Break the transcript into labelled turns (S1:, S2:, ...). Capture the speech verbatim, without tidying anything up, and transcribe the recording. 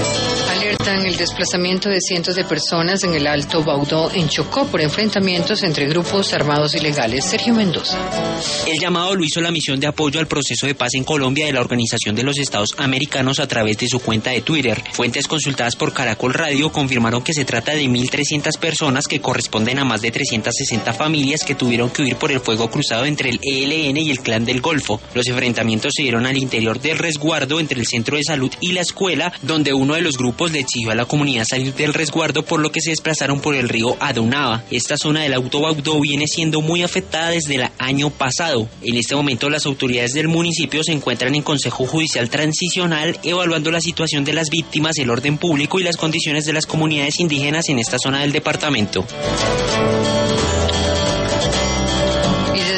S1: Alertan el desplazamiento de cientos de personas en el Alto Baudó, en Chocó, por enfrentamientos entre grupos armados ilegales. Sergio Mendoza.
S2: El llamado lo hizo la misión de apoyo al proceso de paz en Colombia de la Organización de los Estados Americanos a través de su cuenta de Twitter. Fuentes consultadas por Caracol Radio confirmaron que se trata de mil trescientas personas, que corresponden a más de trescientas sesenta familias que tuvieron que huir por el fuego cruzado entre el E L N y el Clan del Golfo. Los enfrentamientos se dieron al interior del resguardo entre el centro de salud y la escuela, donde uno de los grupos le exigió a la comunidad salir del resguardo, por lo que se desplazaron por el río Adunaba. Esta zona del Alto Baudó viene siendo muy afectada desde el año pasado. En este momento las autoridades del municipio se encuentran en Consejo Judicial Transicional evaluando la situación de las víctimas, el orden público y las condiciones de las comunidades indígenas en esta zona del departamento.